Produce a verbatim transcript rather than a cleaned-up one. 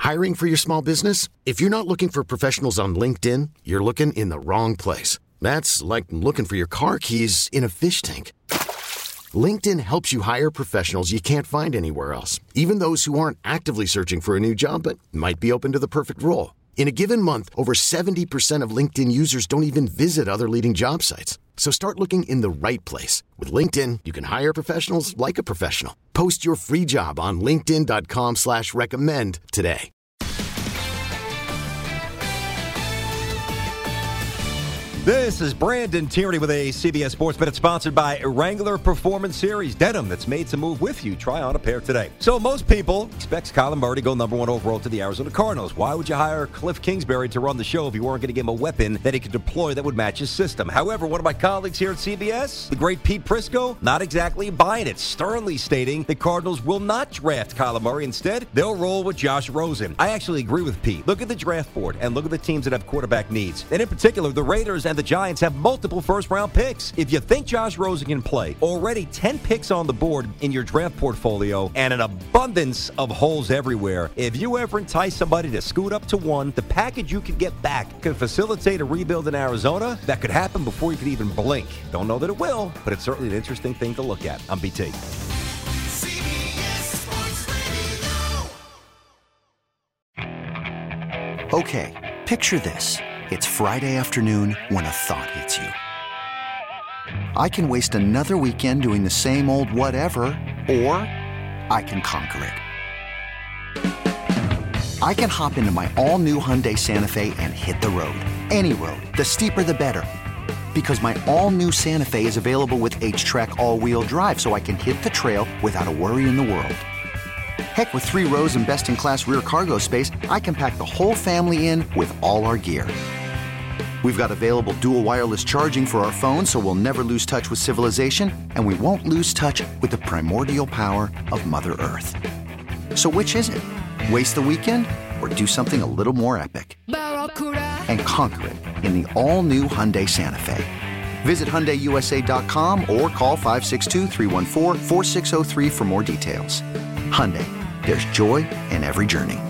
Hiring for your small business? If you're not looking for professionals on LinkedIn, you're looking in the wrong place. That's like looking for your car keys in a fish tank. LinkedIn helps you hire professionals you can't find anywhere else, even those who aren't actively searching for a new job but might be open to the perfect role. In a given month, over seventy percent of LinkedIn users don't even visit other leading job sites. So start looking in the right place. With LinkedIn, you can hire professionals like a professional. Post your free job on linkedin.com slash recommend today. This is Brandon Tierney with a C B S Sports Minute sponsored by Wrangler Performance Series denim that's made to move with you. Try on a pair today. So most people expect Kyler Murray to go number one overall to the Arizona Cardinals. Why would you hire Cliff Kingsbury to run the show if you weren't going to give him a weapon that he could deploy that would match his system? However, one of my colleagues here at C B S, the great Pete Prisco, not exactly buying it, sternly stating the Cardinals will not draft Kyler Murray. Instead, they'll roll with Josh Rosen. I actually agree with Pete. Look at the draft board and look at the teams that have quarterback needs. And in particular, the Raiders and the Giants have multiple first-round picks. If you think Josh Rosen can play, already ten picks on the board in your draft portfolio and an abundance of holes everywhere. If you ever entice somebody to scoot up to one, the package you could get back could facilitate a rebuild in Arizona that could happen before you could even blink. Don't know that it will, but it's certainly an interesting thing to look at. I'm B T. Okay, picture this. It's Friday afternoon when a thought hits you. I can waste another weekend doing the same old whatever, or I can conquer it. I can hop into my all-new Hyundai Santa Fe and hit the road. Any road. The steeper, the better. Because my all-new Santa Fe is available with H-Track all-wheel drive, so I can hit the trail without a worry in the world. Heck, with three rows and best-in-class rear cargo space, I can pack the whole family in with all our gear. We've got available dual wireless charging for our phones, so we'll never lose touch with civilization, and we won't lose touch with the primordial power of Mother Earth. So which is it? Waste the weekend or do something a little more epic? And conquer it in the all-new Hyundai Santa Fe. Visit Hyundai U S A dot com or call five six two, three one four, four six zero three for more details. Hyundai, there's joy in every journey.